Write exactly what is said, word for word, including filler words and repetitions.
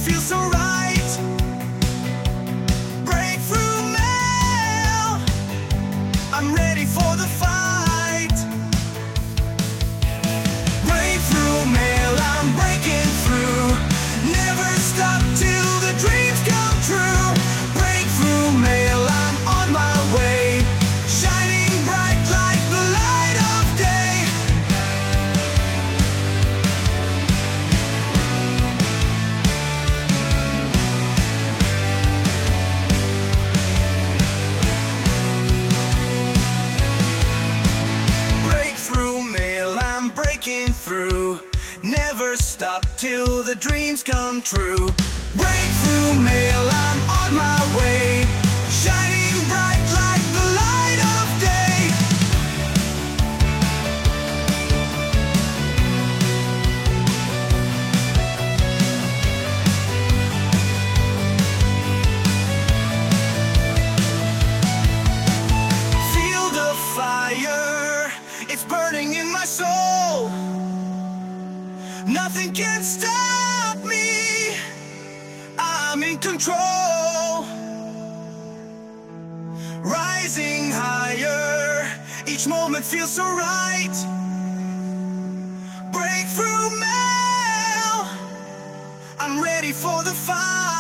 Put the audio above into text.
feels so right. Breakthrough mail, I'm ready for the fight. Breakthrough mail, I'm breaking through. Never stop till the dreams come true. Breakthrough mail, I'm on my way, shining bright like the light of day. Breakthrough mail, I'm breaking through. Never stop till the dreams come true. Breakthrough mail, I'm on my way, shining bright like the light of day. Feel the fire, it's burning in my soul. Nothing can stop me, I'm in control. Rising higher, each moment feels so right. Breakthrough mail, I'm ready for the fight.